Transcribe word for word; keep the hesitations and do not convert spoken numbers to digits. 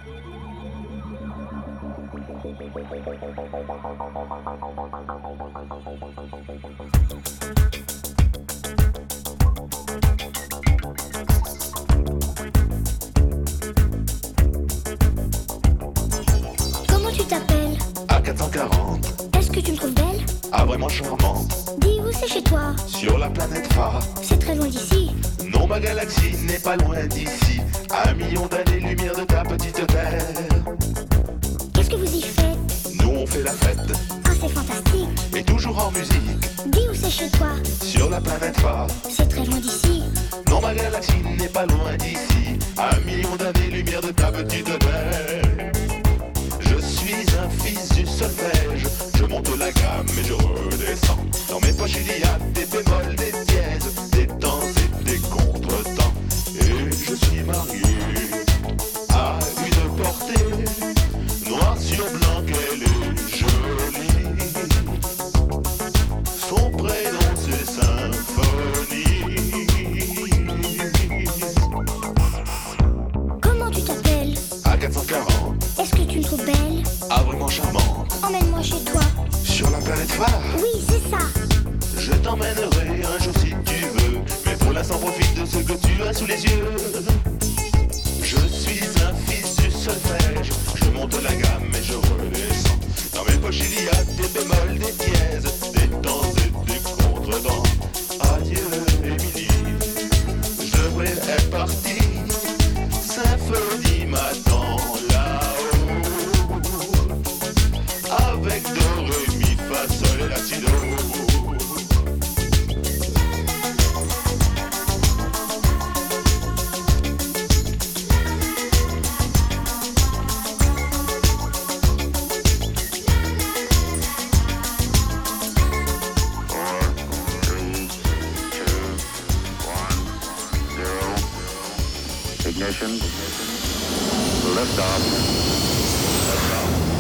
Comment tu t'appelles? A quatre cent quarante. Est-ce que tu me trouves belle? Ah, vraiment charmante. Dis où c'est chez toi? Sur la planète phare. C'est très loin d'ici. Non, ma galaxie n'est pas loin d'ici. À un million d'années-lumière de ta petite terre. Qu'est-ce que vous y faites? Nous on fait la fête. Ah, c'est fantastique. Et toujours en musique. Dis où c'est chez toi? Sur la planète phare. C'est très loin d'ici. Non, ma galaxie n'est pas loin d'ici. À un million d'années-lumière de ta petite terre. Je suis un fils du solfège. Je monte la gamme et je redescends. Dans mes poches il y a des bémols, des dièses, des temps et des contretemps. Et je suis marié à une portée. Noir sur blanc, qu'elle est jolie. Son prénom c'est Symphonie. Comment tu t'appelles? A quatre cent quarante. Est-ce que tu me trouves belle? Ah, vraiment charmante. Emmène-moi chez toi. Sur la planète phare. Oui, c'est ça. Je t'emmènerai un jour si tu veux. Mais pour l'instant profite de ce que tu as sous les yeux. Je suis un fils du solfège. Je monte la gamme et je redescends. Dans mes poches il y a des bémols, des dièses, des temps et des contretemps. Adieu Émilie, je devrais être parti. Symphonie m'attend là-haut. Avec do, ré, mi, fa, sol et la, si, do. Ignition. Lift off. Lift off.